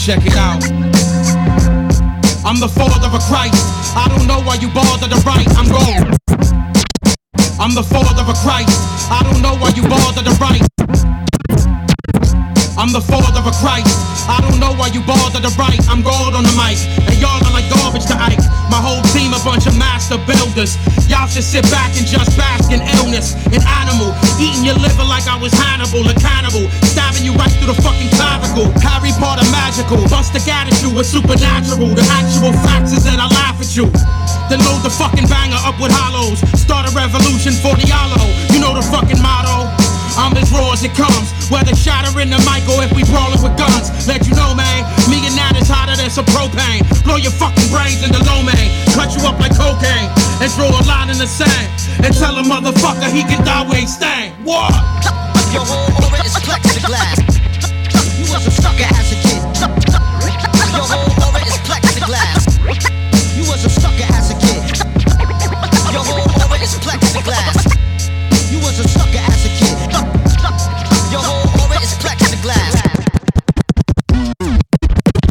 Check it out. I'm the father of Christ. I don't know why you bother to write. I'm gone. I'm the father of Christ. I don't know why you bother to write. I'm the father of Christ. I don't know why you bother to write. I'm God on the mic, and y'all are like garbage to Ike. My whole team a bunch of master builders. Y'all should sit back and just bask in illness. An animal, eating your liver like I was Hannibal, a cannibal, stabbing you right through the fucking clavicle. Harry Potter magical, bust a gat at you with supernatural. The actual facts is that I laugh at you. Then load the fucking banger up with hollows. Start a revolution for the hollow. You know the fucking motto. I'm as raw as it comes, whether shattering the mic or if we brawling with guns. Let you know, man, me and that is hotter than some propane. Blow your fucking brains into lo mein, cut you up like cocaine, and draw a line in the sand, and tell a motherfucker he can die where he stand. What? Your whole aura is plexiglass. You was a sucker as a kid. Your whole